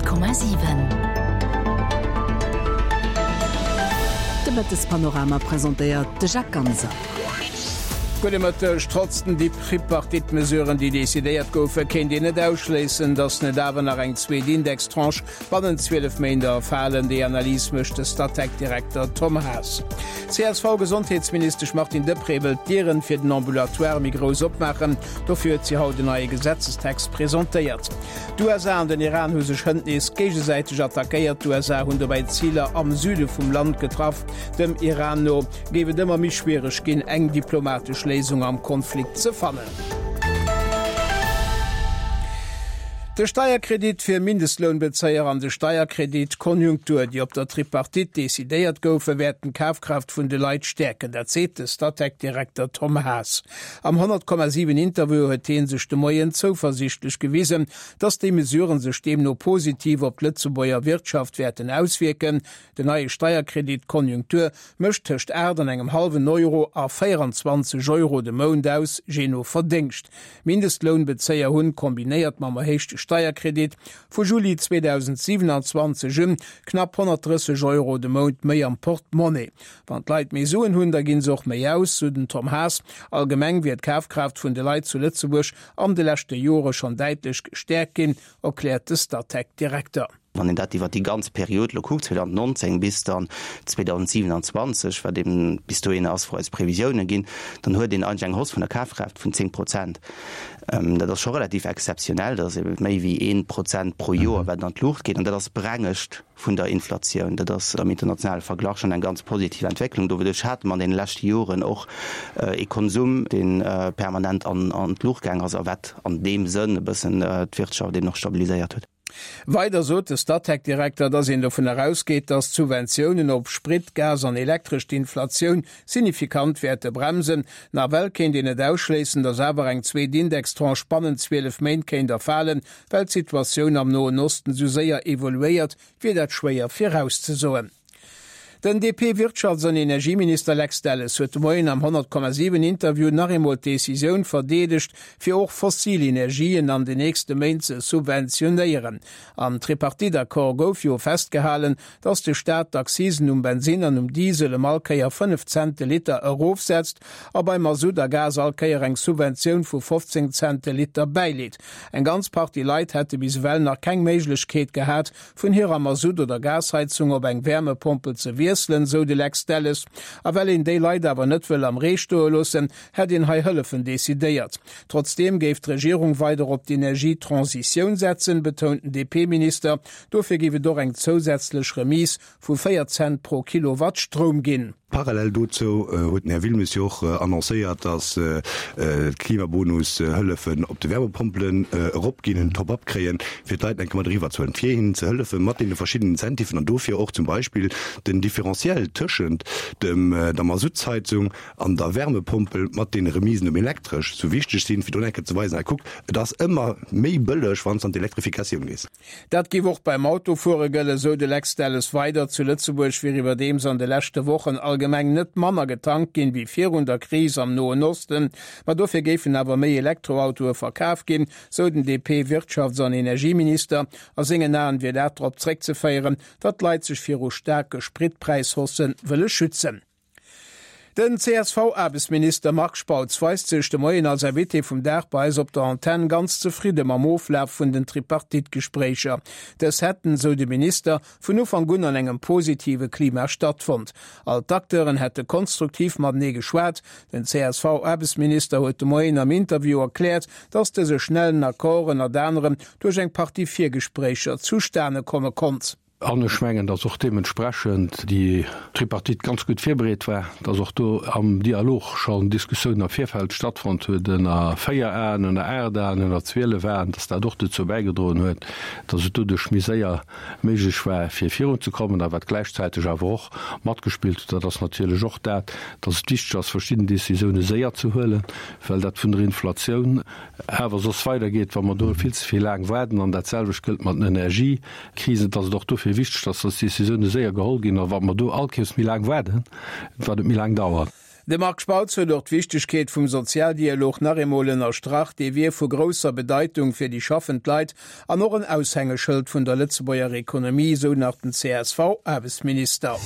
100,7. Das Panorama präsentiert de Jacques Ganser. Trotzen die Tripartitmesuren, die desideiert goufe, kennt die net ausschließen, dass net dawer nach eng Zweindextranche wann 12 Mäder fallen, die Analyse möchte Stadtdirektor Tom Haas. CSV Gesundheitsminister Martin Deprebel deren fir den Ambulatoire Migros opmachen, dafür sie haut den neue Gesetzestext präsentiert. USA an den Iran husech Hëndnis gegeseitig attackiert, USA hun dabei Ziele am Süde vum Land getroffen, dem Iran no gewe immer mich schwerisch gin eng diplomatisch Lesung am Konflikt zu fallen. Der Steuerkredit fir Mindestlohnbezeier an de Steuerkreditkonjunktur, die op der Tripartit desideiert goufe, werden Kaufkraft vun de Leiit stärken, erzählt Stadtdirektor Tom Haas. Am 100,7 Interview huet sech de Moien zuversichtlich gewiesen, dass die Mesuren sech dem no positiv op Lützebauer Wirtschaft werden auswirken. De neue Steuerkreditkonjunktur mëcht hecht Erden engem halben Euro a 24 Euro de Mond aus Geno verdingcht. Mindestlohnbezeier hunn kombiniert ma hechte Steuerkredit vu Juli 2027 knapp 130 Euro de Mond méi am Portemonnaie. Wann Leiit méi soen hunn, da ginn soch méi aus zu den Tom Haas. Allgemeng wird Kaufkraft vun de Leiit zu Lützeburg am de lechte Jore schon deitlich gestärkt gin, erklärt de Stadtdirektor. Wann den dat iwwer die ganze Periode lo 2019 bis dann 2027 war dem bis du en ass als Prävisionen ginn, dann huet den Anjeng Hos vun der Kaufkraft vun 10%. Dat das schon relativ exceptionell, dat méi wie 1% pro Joer wenn an Luft geht, und dat das brengecht vun der Inflation, dat das am internationalen Vergleich schon eng ganz positive Entwicklung. Dowech hat man den letzten Joren och e Konsum den permanent an Luftgängers erwett an dem Sinn bisssen d'Wirtschaft den noch stabilisiert huet. Weiter so der Stadtdirektor, dass ihn davon herausgeht, dass Subventionen op Sprit, Gas und elektrisch die Inflation signifikant Werte bremsen. Na Weltken die net ausschließen, dass aber eng Zweindextranche spannend 12 Mainkinder fallen, weil Situation am Nahen Osten so sehr evoluiert, wie dat schwer vorauszusagen. Den DP-Wirtschafts- und Energieminister Lex Dallas huet moin am 100,7 Interview nach einmal Decision verdedigt, fir auch fossile Energien an de nächste Main zu subventionieren. Am Tripartit-Akkor gouf jo festgehalten, dass de Staat d'Accisen Benzin an Diesel im Alkeier 5 Cent Liter aufsetzt, aber beim Masuder Gas Alkeier eng Subvention vu 15 Cent Liter beilädt. Ein ganz Party Leiit hätte bis well nach kein Möglichkeit gehabt, von ihrer Masud oder Gasheizung op eng Wärmepumpe zu wirken, so de Lex Dallas, a well in déi Leiit awer net will am Reestoe lussen, hat den Hai Hëllefen desideiert. Trotzdem geif d'Regierung weiter op die Energietransition setzen, betonten DP-Minister, dofir giwe doch eng zusätzlich Remis vu 4 Cent pro Kilowatt Strom ginn. Parallel dazu huet Herr Wilmes joch annoncéiert, dass Klimabonus Hëllefen op de Wärmepumpen opginnen top abkreien, fir Leiit eng Madriwer zu entfirhin ze Hëllefen mat de verschiedenen Incentiven an dofir auch zum Beispiel den differenziell tschend der Masutzeizung an der Wärmepumpe mat den Remisen elektrisch so wichtig sind, wie du enke zu weisen guckt, das immer méi bëllech wann an die Elektrifikation is. Dat gi woch beim Autofuhregëlle so de Lex Dallas weiter zu Lützeburg wie iwwer dem an de letzte Wochen allgemeng net Manner getankt gin wie 400 Krise am Nahen Osten, ma dofir gefen awer méi Elektroautoe verkaaf gin, so den DP-Wirtschafts- und Energieminister a singen nahen wie datrop zreck ze feieren, dat leit sech fir o starke Spritpreishossen wëlle schützen. Den CSV-Arbeitsminister Mark Spautz weist sich de Moien als WT vum Dachbeis op der Antenne ganz zufrieden am Auflauf vun den Tripartitgesprächer. Des hätten, so de Minister, vun nu van Gunner engem positive Klima stattfand. All Akteuren hätte konstruktiv mat nie geschwert. Den CSV-Arbeitsminister huet de Moien am Interview erklärt, dass dese schnellen Akkoren a anderem durch eng Partie 4 Gesprächer zustande komme konnt. Alle schmengen, dass auch dementsprechend die Tripartit ganz gut vorbereitet war, dass auch da am Dialog schon Diskussionen auf Vierfeld stattfand, den Feierern und der Erde und der Zwille waren, dass da doch dazu beigedrohen wird, dass es durch mich sehr möglich war, für Führung zu kommen, da wird gleichzeitig aber auch Matt gespielt, da das natürlich auch da, dass es wichtig ist, verschiedene Decisionen sehr zu holen, weil das von der Inflation, aber so es weitergeht, wenn man da viel zu viel lang werden, und dasselbe gilt mit der Energiekrise, dass es doch dafür wichtig, dass das Decisionen sehr geholt gehen, aber wenn man da alles mir lang werden, wird es mir lang dauern. De Mark Spauz huet dort Wichtegkeet vum Sozialdialog Narremolen erstracht, dei wie vu grosser Bedeutung fir die schaffend Leiit an noch een Aushängeschild vun der Lützebauer Ökonomie so nach den CSV-Arbeitsminister.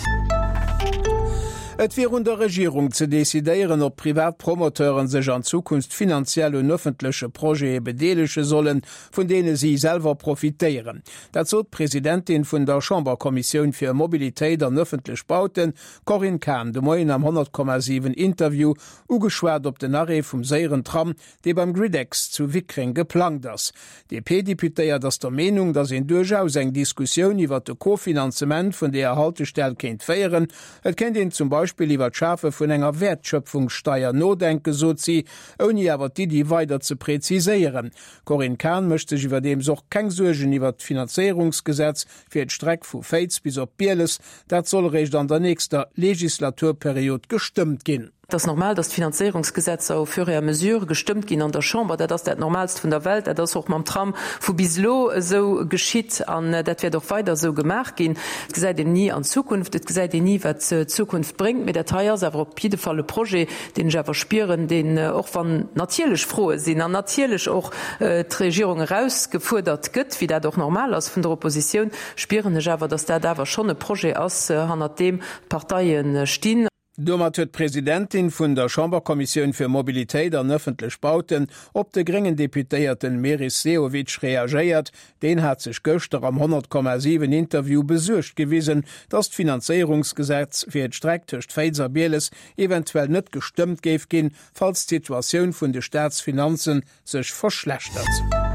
Et wie run der Regierung ze desideieren, ob Privatpromoteuren sech an Zukunft finanziell und öffentliche Projekte bedeelsche sollen, von denen sie selber profitieren. Dazu Präsidentin vun der Chamberkommission für Mobilität an öffentlich Bauten, Corinne Kahn, de Moin am 100,7 Interview ugeschwert op den Arre vum Seieren Tram, de beim Gridex zu Wickring geplant ass. DP-Deputéiert das der Meinung, dass in durchaus eng Diskussion iwwer de Kofinanzement vun der Haltestelle kennt feieren, et kennt ihn zum Beispiel iwwer Schafe vun enger Wertschöpfungssteier nodenke so zi, oni awer die weiter zu präziseieren. Corinne Kahn möchte sich iwwer dem soch keng Surgen iwwer d Finanzierungsgesetz fir d Streck vu Faits bis op Bieles, dat soll recht an der nächster Legislaturperiode gestimmt gin. Das normal das Finanzierungsgesetz auf für mesure gestimmt gehen an der Chamber, das der normalste von der Welt, das auch beim Tram vu bislo so geschieht an dat wir doch weiter so gemacht gehen. Ge den nie an Zukunft, ge nie was Zukunft bringt mit der Teil rapide falle Projekt, den Java spieren, den auch van natürlich frohe sind an natürlich auch Regierung herausgefordert gött, wie der doch normal aus von der Opposition spieren Java, dass da war schon ein Projekt aus han dem Parteien stehen. Dommer huet Präsidentin vun der Chamberkommission fir Mobilitéit an öffentlich Bauten op de geringen Deputéierten Meris Seowitsch reagiert, den hat sich Göster am 100,7 Interview besuercht gewiesen, dat d' Finanzierungsgesetz fir d Strecktecht Feiser Bieles eventuell net gestimmt geif gin, falls d' Situationun vun de Staatsfinanzen sech verschlechtert.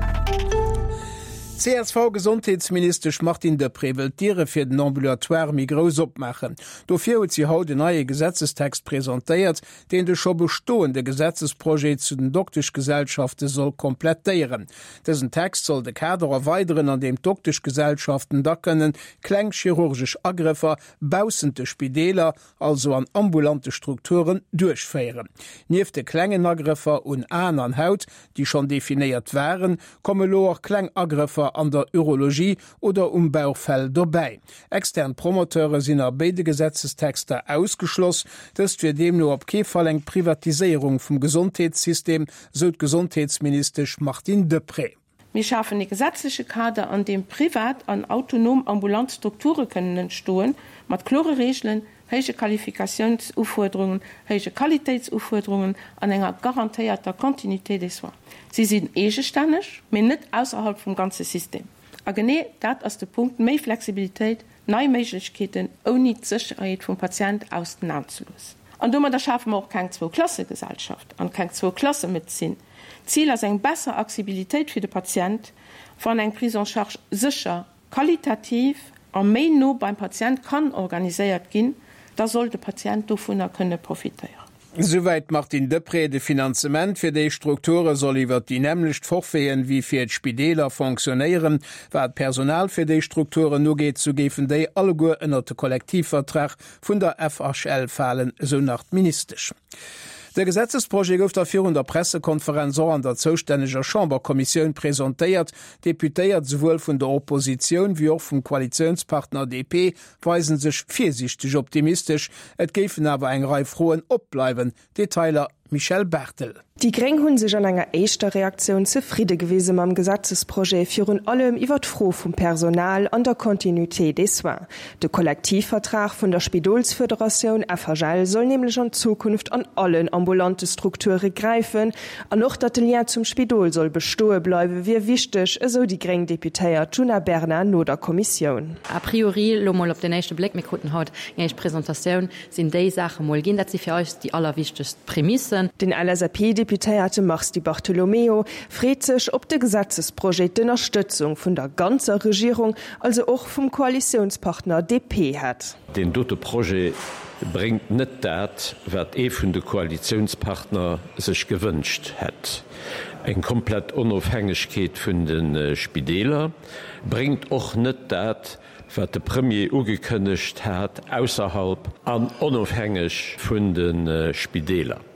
CSV-Gesundheitsminister Martin de Préveltiere fir den Ambulatoire Migros opmachen. Dofir huet sie haut den neue Gesetzestext präsentéiert, den de scho bestoende Gesetzesprojekt zu den Doktischgesellschaften soll komplettieren. Dessen Text soll de Kader erweiteren, an dem Doktischgesellschaften da können klengchirurgisch Agriffer, bausende Spideler, also an ambulante Strukturen durchfeieren. Nief de Klängenagriffer und an Haut, die schon definiert waren, komme lo auch Klängagriffer an der Urologie oder Bauchfell dabei. Extern Promoteure sind a beide Gesetzestexte ausgeschlossen, das für dem nur op Kefall eng Privatisierung vom Gesundheitssystem, so Gesundheitsminister Martin de Pré. Wir schaffen die gesetzliche Kader, an dem privat an autonom ambulant Strukturen können entstehen, mit klare Regeln, hohe Qualifikationsaufforderungen, hohe Qualitätsaufforderungen an einer garantierter Kontinuität des Soins. Sie sind eigenständig, aber nicht außerhalb vom ganzen System. Und genau das ist der Punkt, mehr Flexibilität, neue Möglichkeiten, ohne die Sicherheit vom Patienten auseinanderzulassen. Und damit schaffen wir auch keine Zwei-Klasse-Gesellschaft und keine Zwei-Klasse-Medizin. Ziel ist eine bessere Accessibilität für den Patienten, von einer Prise en charge sicher, qualitativ und mehr nur beim Patienten kann organisiert gehen, da soll der Patient davon können profitieren. Soweit Martin de Pré de Finanzement fir déi Strukture soll iwwer die nämlichcht fortfeen, wie fir d Spideler funktionieren, wat Personal fir déi Strukture no geht zu gefen déi alle go ënnerte Kollektivvertrag vun der FHL fallen so nach ministerisch. Der Gesetzesprojekt auf der 400 Pressekonferenz an der zuständiger Chamberkommission präsentiert, Deputéiert sowohl von der Opposition wie auch vom Koalitionspartner DP weisen sich vorsichtig optimistisch, et gefen aber eng Reihe frohen opbleiben, Detailer Michel Bertel. Die Greng hunn sech an enger eischter Reaktion zufriede gewesen am Gesetzesprojekt führen allem iwwer froh vum Personal an der Kontinuité des Soins. De Kollektivvertrag vun der Spidolsföderation FHL soll nämlich an Zukunft an allen ambulante Strukture greifen, an noch dat Lien zum Spidol soll bestohe bleiwe wie wichtig, eso die Greng Deputéier Juna Berner no der Kommission. A priori lo mal op den nächste Blick mit Kunden haut eng Präsentation sind déi Sache mal gin, dat sie fir euch die allerwichtigst Prämissen. Den LSAP-Deputéierte Machs die Bartolomeo freut sich ob de Gesetzesprojekt in Unterstützung von der ganzen Regierung, also auch vom Koalitionspartner DP hat. Den dote Projekt bringt net dat, wat vun de Koalitionspartner sich gewünscht hat. Eng komplett Unabhängigkeit vun den Spideler bringt auch net dat, wat de Premier ugekündigt hat, außerhalb an unabhängig vun den Spideler.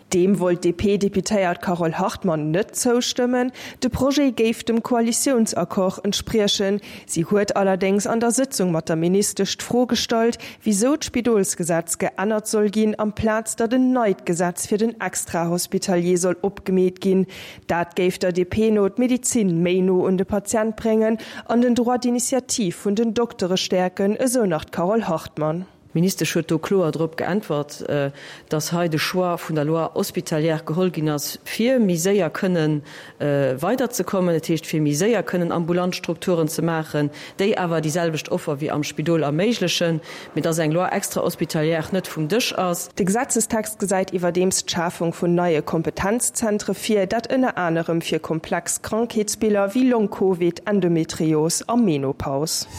Dem wollt DP-Deputéiert Carol Hartmann net zustimmen. De Projekt gäf dem Koalitionsakkord entsprechen. Sie huet allerdings an der Sitzung mat der Ministercht vorgestellt, wieso d' Spidolsgesetz geändert soll gin am Platz, dat den Neidgesetz fir den Extrahospitalier soll opgemäht gin. Dat gäf der DP-Not Medizin Meino und de Patient bringen an den Droit d'Initiativ vun den Doktore stärken, eso nach Carol Hartmann. Minister Schoto Klo drop geantwortet, dass heute Schwar von der Loire hospitalier geholginnners vier Miséier können weiterzukommen, das heißt, für Miséier können Ambulantstrukturen zu machen, die aber dieselbecht Opfer wie am Spidol ermeiglichen, mit das ein Loire extra hospitalier nicht vom Tisch aus. Der Gesetzestext gesagt über dems Schaffung von neue Kompetenzzentren für dat inner anderem für komplex Krankheitsbilder wie Long-Covid, Endometrios und Menopause.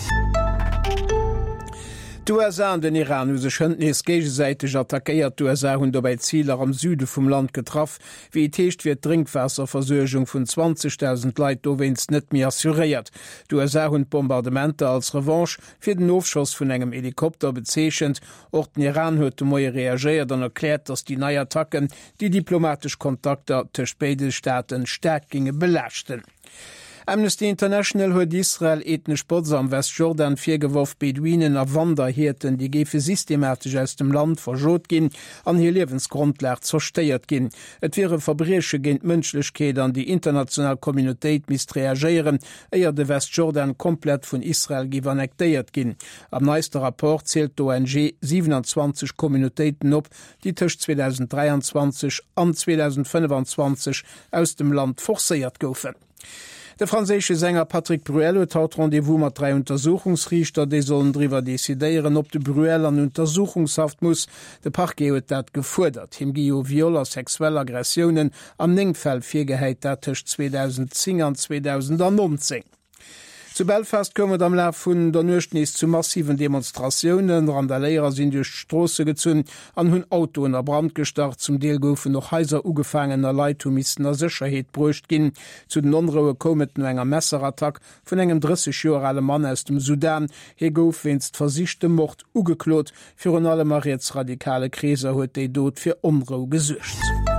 USA an den Iran use schëndnis gegesäiteg attackéiert USA hunn dobei Zieler am Süde vum Land getraff, wie teescht fir Trinkwasserversurgung vun 20.000 Leiit dowens net mir assuréiert. USA hunn Bombardementer als Revanche fir den Aufschoss vun engem Helikopter bezeechchend, och den Iran huet moie reagiert an erklärt, dats die Neiattacken die diplomatisch Kontakter ter Spedestaaten stärk ginge belächten. Amnesty International huet Israel ethnisch Spots am Westjordan virgeworf Beduinen a Wanderhirten, die gefe systematisch aus dem Land verschot gin, an hier Lebensgrundlag zersteiert gin. Et wäre Verbresche géint Mënschlechkeet an die internationale Communityit mis reagieren, eier de Westjordan komplett vun Israel giwer annektéiert gin. Am neuester Rapport zählt d'ONG 27 Communityiten op, die tech 2023 an 2025 aus dem Land forcéiert goufen. Der franzésche Sänger Patrick Bruel hat Rendevous mat 3 Untersuchungsrichter, die sollen drüber desideieren, ob de Bruel an Untersuchungshaft muss. De Parquet huet dat gefordert. Him gio violer sexuelle Aggressionen am Nengfeld virgeheit datch 2010 an 2019. Zu Belfast kommet am Lauf vun der Nuchtnis zu massiven Demonstrationen, Randalierer sind durch Strasse gezünn, an hunn Auto in der Brand gestart, zum Deel goufen noch heiser ugefangener Leitumisten Sicherheit brucht gin. Zu den Onroe kometen enger Messerattack vun engem 30-jährige Mann aus dem Sudan. He gouf winst versichte Mord ugeklot, für an alle rechtsradikale Krise huet déi dot fir Onro gesucht.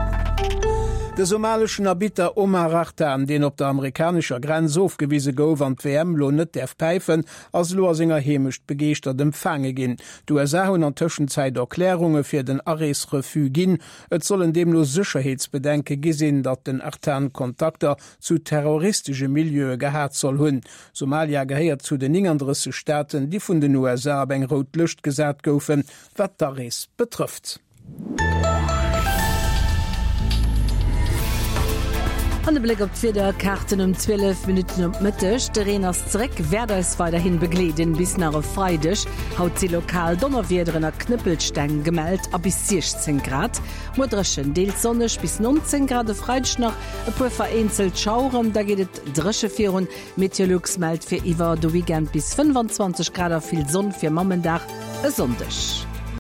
Der somalischen Abiter Omar Rachtan, den op der amerikanischer Grenz aufgewiese gouf an WM lo net derf peifen, als Losinger hemischt begeert empfange gin. Du hun an Tschenzeit Erklärunge fir den Arresrefu gin. Et sollen dem nur Sicherheitsbedenke gesinn, dat den Artan Kontakter zu terroristische Milieu gehat soll hunn. Somalia geheiert zu den ingendrisse Staaten, die vun den USA eng rot Lucht gesät goufen, wat Arrest betrifft. An de Blick op Twitter Karten um 12 Minuten op Mëttech, de Rennersreck werde es weiterhin begleden bis nach Freidech, haut sie lokal Donnerwiederenner Knüppelsteng gemeldt a bis 16 Grad. Modreschen deelt sonnech bis 19 Grad Freitsch nach e puer vereinzelt Schauren, da geht et dresche Virun Meteorlux meldt fir iwwer do Weekend bis 25 Grad viel Sonn fir Mammendach e Sondech.